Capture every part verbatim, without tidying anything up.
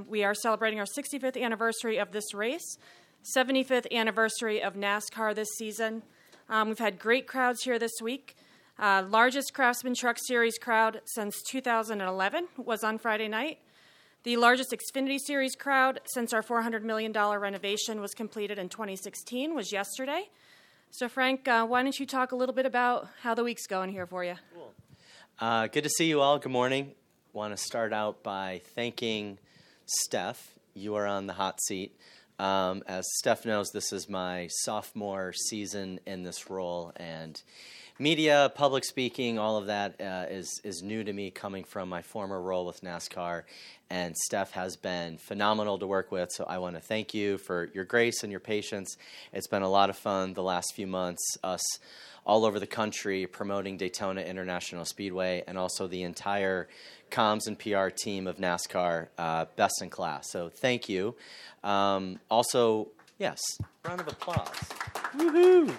we are celebrating our sixty-fifth anniversary of this race, seventy-fifth anniversary of NASCAR this season. Um, we've had great crowds here this week. Uh, largest Craftsman Truck Series crowd since two thousand eleven was on Friday night. The largest Xfinity Series crowd since our four hundred million dollars renovation was completed in twenty sixteen was yesterday. So, Frank, uh, why don't you talk a little bit about how the week's going here for you? Cool. Uh, good to see you all. Good morning. Want to start out by thanking Steph. You are on the hot seat. Um, as Steph knows, this is my sophomore season in this role, and media, public speaking, all of that uh, is is new to me coming from my former role with NASCAR, and Steph has been phenomenal to work with, so I want to thank you for your grace and your patience. It's been a lot of fun the last few months, us all over the country promoting Daytona International Speedway, and also the entire comms and P R team of NASCAR, uh, best in class. So thank you. Um, also, yes, round of applause. Woohoo!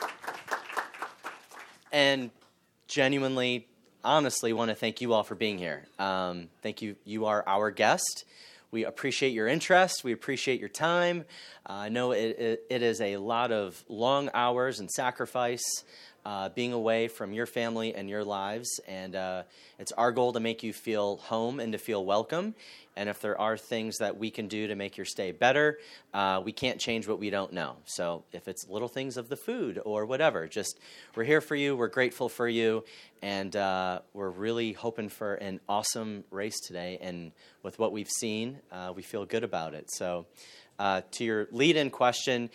And genuinely, honestly, want to thank you all for being here. Um, thank you. You are our guest. We appreciate your interest. We appreciate your time. Uh, I know it, it, it is a lot of long hours and sacrifice uh, being away from your family and your lives. And uh, it's our goal to make you feel home and to feel welcome. And if there are things that we can do to make your stay better, uh, we can't change what we don't know. So if it's little things of the food or whatever, just we're here for you. We're grateful for you. And uh, we're really hoping for an awesome race today. And with what we've seen, uh, we feel good about it. So uh, to your lead-in question,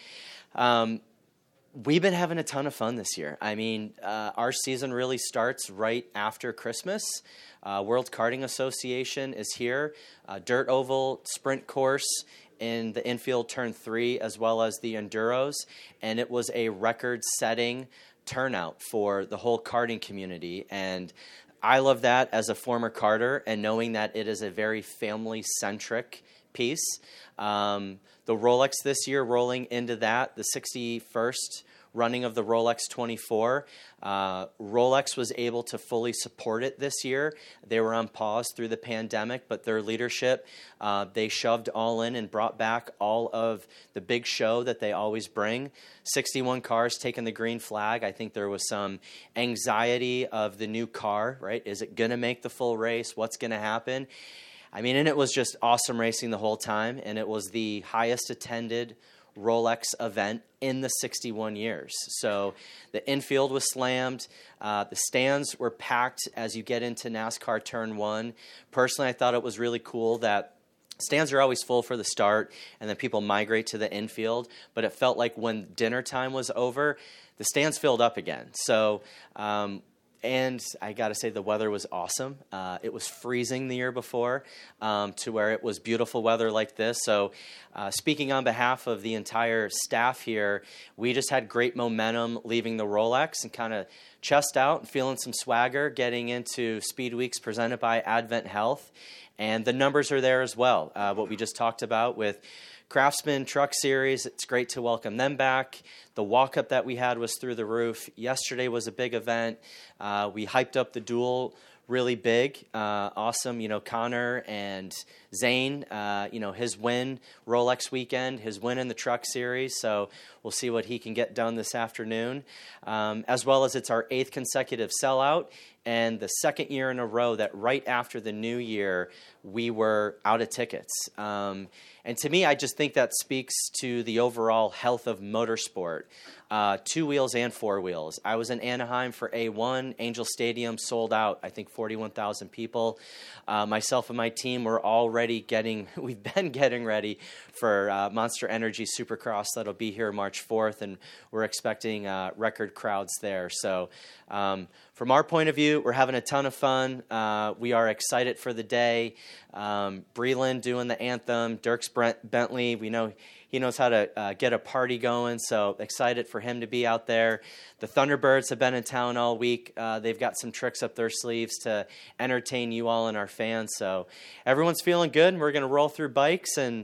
um, we've been having a ton of fun this year. I mean, uh, our season really starts right after Christmas. Uh, World Karting Association is here. Uh, Dirt Oval Sprint Course in the infield turn three, as well as the Enduros. And it was a record-setting turnout for the whole karting community. And I love that as a former karter, and knowing that it is a very family-centric piece. Um, the Rolex this year rolling into that, the sixty-first running of the Rolex twenty-four. Uh, Rolex was able to fully support it this year. They were on pause through the pandemic, but their leadership, uh, they shoved all in and brought back all of the big show that they always bring. sixty-one cars taking the green flag. I think there was some anxiety of the new car, right? Is it going to make the full race? What's going to happen? I mean, and it was just awesome racing the whole time, and it was the highest attended Rolex event in the sixty-one years. So the infield was slammed. Uh, the stands were packed as you get into NASCAR Turn one. Personally, I thought it was really cool that stands are always full for the start, and then people migrate to the infield. But it felt like when dinner time was over, the stands filled up again. So um, And I got to say, the weather was awesome. Uh, it was freezing the year before um, to where it was beautiful weather like this. So uh, speaking on behalf of the entire staff here, we just had great momentum leaving the Rolex and kind of chest out and feeling some swagger getting into Speed Weeks presented by Advent Health. And the numbers are there as well, uh, what we just talked about with Craftsman Truck Series. It's great to welcome them back. The walk-up that we had was through the roof. Yesterday was a big event. Uh, we hyped up the duel really big. Uh, awesome, you know, Connor and Zane, uh, you know, his win Rolex weekend, his win in the Truck Series. So we'll see what he can get done this afternoon. Um, as well as it's our eighth consecutive sellout and the second year in a row that right after the new year, we were out of tickets. Um, and to me, I just think that speaks to the overall health of motorsport. Uh, two wheels and four wheels. I was in Anaheim for A one. Angel Stadium sold out, I think forty-one thousand people. Uh, myself and my team were already getting, we've been getting ready for uh, Monster Energy Supercross that'll be here March fourth, and we're expecting uh, record crowds there. So um, from our point of view, we're having a ton of fun. Uh, we are excited for the day. Um, Breland doing the anthem, Dirks Brent Bentley, we know he knows how to uh, get a party going, so excited for him to be out there. The Thunderbirds have been in town all week. Uh, they've got some tricks up their sleeves to entertain you all and our fans. So everyone's feeling good, and we're going to roll through bikes and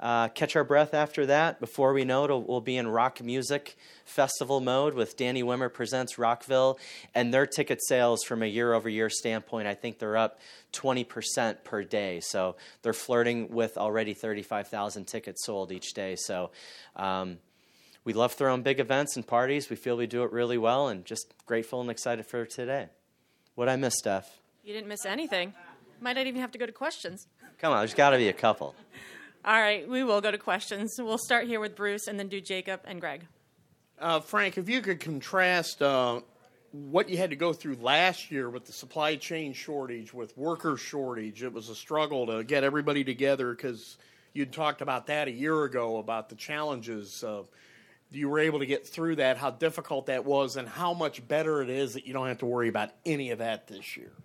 uh, catch our breath after that. Before we know it, we'll be in rock music festival mode with Danny Wimmer Presents Rockville. And their ticket sales from a year-over-year standpoint, I think they're up twenty percent per day. So they're flirting with already thirty-five thousand tickets sold each day. So um, we love throwing big events and parties. We feel we do it really well, and just grateful and excited for today. What'd I miss, Steph? You didn't miss anything. Might not even have to go to questions. Come on, there's got to be a couple. All right, we will go to questions. We'll start here with Bruce and then do Jacob and Greg. Uh, Frank, if you could contrast uh, what you had to go through last year with the supply chain shortage, with worker shortage. It was a struggle to get everybody together because you'd talked about that a year ago, about the challenges. Uh, you were able to get through that, how difficult that was, and how much better it is that you don't have to worry about any of that this year.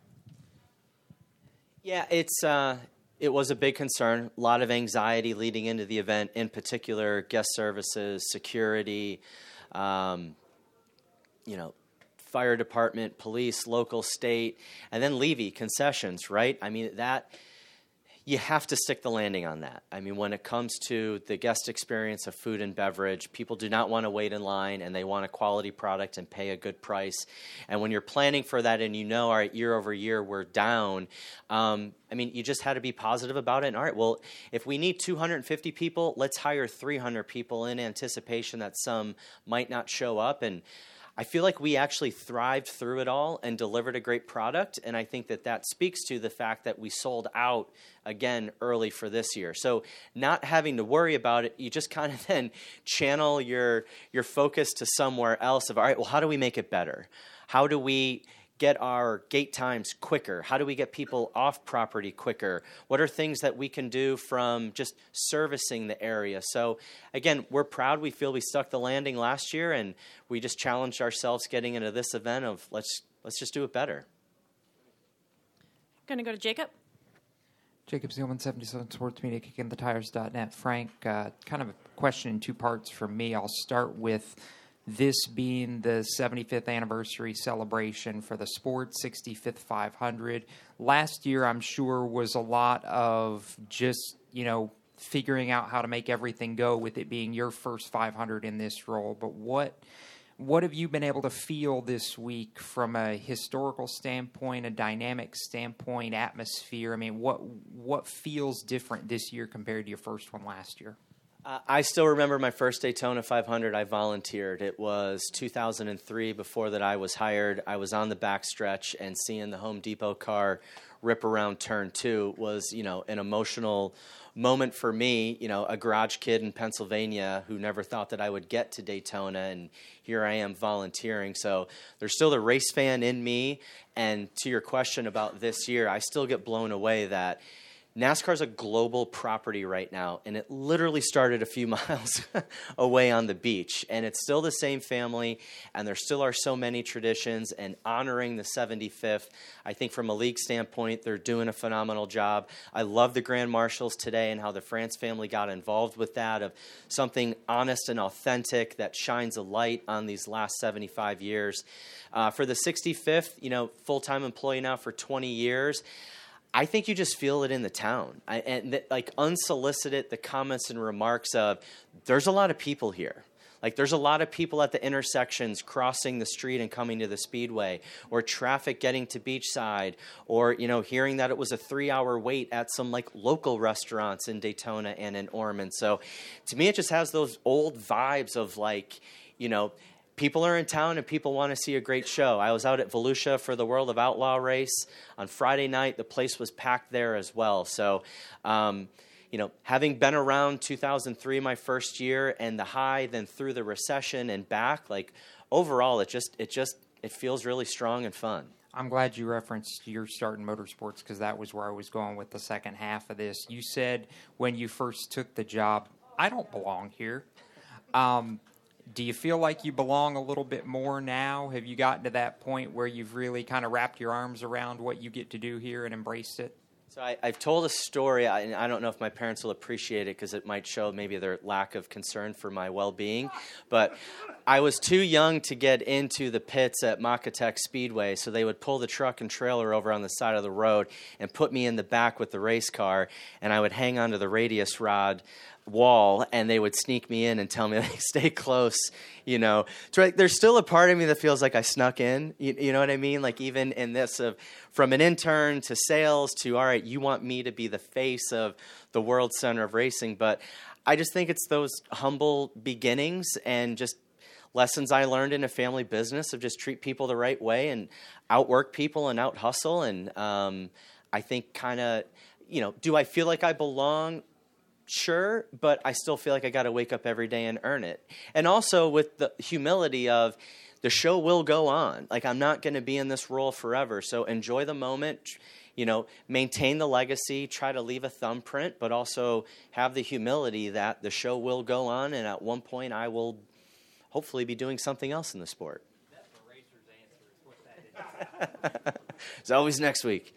Yeah, it's uh, it was a big concern. A lot of anxiety leading into the event, in particular, guest services, security, um, you know, fire department, police, local, state, and then Levy concessions, right? I mean, that you have to stick the landing on that. I mean, when it comes to the guest experience of food and beverage, people do not want to wait in line, and they want a quality product and pay a good price. And when you're planning for that and you know, all right, year over year we're down, um, I mean, you just had to be positive about it. And all right, well, if we need two hundred fifty people, let's hire three hundred people in anticipation that some might not show up. And I feel like we actually thrived through it all and delivered a great product, and I think that that speaks to the fact that we sold out again early for this year. So not having to worry about it, you just kind of then channel your your focus to somewhere else of, all right, well, how do we make it better? How do we get our gate times quicker? How do we get people off property quicker? What are things that we can do from just servicing the area? So again, we're proud. We feel we stuck the landing last year, and we just challenged ourselves getting into this event of let's let's just do it better. Going to go to Jacob. Jacob Zielman, seventy-seven Sports Media, kicking the tires dot net. Frank, uh, kind of a question in two parts for me. I'll start with this being the seventy-fifth anniversary celebration for the Sport sixty-fifth five hundred. Last year, I'm sure, was a lot of just, you know, figuring out how to make everything go with it being your first five hundred in this role. But what what have you been able to feel this week from a historical standpoint, a dynamic standpoint, atmosphere? I mean, what what feels different this year compared to your first one last year? Uh, I still remember my first Daytona five hundred. I volunteered. It was two thousand three. Before that, I was hired. I was on the backstretch, and seeing the Home Depot car rip around turn two was, you know, an emotional moment for me. You know, a garage kid in Pennsylvania who never thought that I would get to Daytona, and here I am volunteering. So there's still the race fan in me. And to your question about this year, I still get blown away that NASCAR's a global property right now, and it literally started a few miles away on the beach. And it's still the same family, and there still are so many traditions. And honoring the seventy-fifth, I think from a league standpoint, they're doing a phenomenal job. I love the Grand Marshals today and how the France family got involved with that, of something honest and authentic that shines a light on these last seventy-five years. Uh, for the sixty-fifth, you know, full-time employee now for twenty years, I think you just feel it in the town. I, and that, like, unsolicited, the comments and remarks of, there's a lot of people here. Like, there's a lot of people at the intersections crossing the street and coming to the Speedway, or traffic getting to Beachside, or, you know, hearing that it was a three-hour wait at some, like, local restaurants in Daytona and in Ormond. So to me, it just has those old vibes of, like, you know, people are in town and people want to see a great show. I was out at Volusia for the World of Outlaw race on Friday night. The place was packed there as well. So, um, you know, having been around two thousand three, my first year, and the high, then through the recession and back, like, overall, it just, it just, it feels really strong and fun. I'm glad you referenced your start in motorsports, because that was where I was going with the second half of this. You said when you first took the job, I don't belong here. Um, Do you feel like you belong a little bit more now? Have you gotten to that point where you've really kind of wrapped your arms around what you get to do here and embraced it? So I, I've told a story, I, and I don't know if my parents will appreciate it because it might show maybe their lack of concern for my well-being. But I was too young to get into the pits at Makatech Speedway, so they would pull the truck and trailer over on the side of the road and put me in the back with the race car, and I would hang onto the radius rod wall, and they would sneak me in and tell me, like, stay close, you know. So like, there's still a part of me that feels like I snuck in, you, you know what I mean? Like, even in this, of from an intern to sales to, all right, you want me to be the face of the World Center of Racing, but I just think it's those humble beginnings and just lessons I learned in a family business of just treat people the right way and outwork people and out hustle. And um, I think kind of, you know, do I feel like I belong? Sure, but I still feel like I got to wake up every day and earn it. And also with the humility of the show will go on. Like, I'm not going to be in this role forever. So enjoy the moment, you know, maintain the legacy, try to leave a thumbprint, but also have the humility that the show will go on. And at one point I will hopefully be doing something else in the sport. That's the racer's answer. What's that? It's always next week.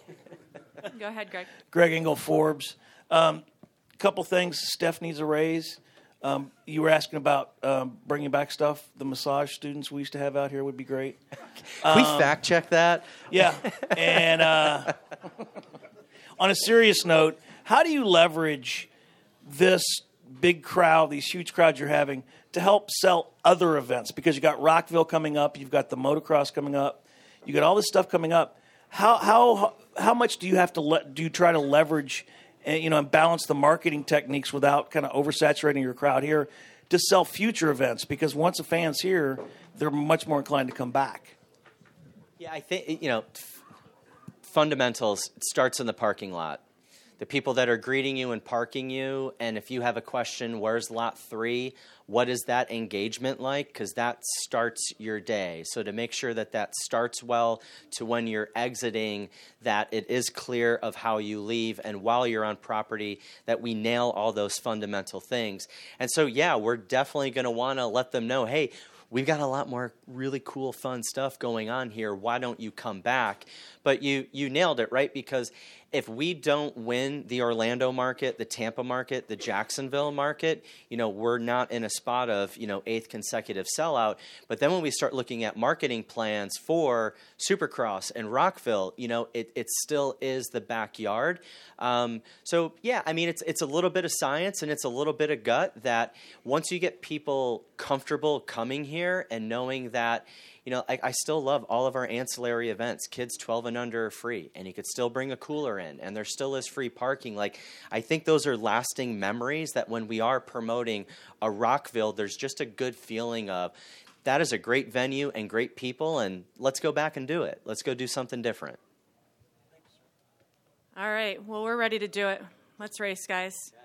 Go ahead, Greg. Greg Engel, Forbes. Um, couple things. Steph needs a raise. Um, you were asking about um, bringing back stuff. The massage students we used to have out here would be great. Um, we fact check that. Yeah. And uh, on a serious note, how do you leverage this big crowd, these huge crowds you're having, to help sell other events? Because you got Rockville coming up, you've got the motocross coming up, you got all this stuff coming up. How how how much do you have to le- do you try to leverage? And, you know, and balance the marketing techniques without kind of oversaturating your crowd here to sell future events? Because once a fan's here, they're much more inclined to come back. Yeah, I think, you know, f- fundamentals, it starts in the parking lot. The people that are greeting you and parking you, and if you have a question, where's lot three, what is that engagement like? Because that starts your day. So to make sure that that starts well to when you're exiting, that it is clear of how you leave, and while you're on property, that we nail all those fundamental things. And so, yeah, we're definitely going to want to let them know, hey, we've got a lot more really cool, fun stuff going on here. Why don't you come back? But you you nailed it, right? Because if we don't win the Orlando market, the Tampa market, the Jacksonville market, you know, we're not in a spot of, you know, eighth consecutive sellout. But then when we start looking at marketing plans for Supercross and Rockville, you know, it, it still is the backyard. Um, so, yeah, I mean, it's it's a little bit of science and it's a little bit of gut that once you get people comfortable coming here and knowing that, you know, I, I still love all of our ancillary events. Kids twelve and under are free, and you could still bring a cooler in, and there still is free parking. Like, I think those are lasting memories that when we are promoting a Rockville, there's just a good feeling of that is a great venue and great people, and let's go back and do it. Let's go do something different. All right. Well, we're ready to do it. Let's race, guys.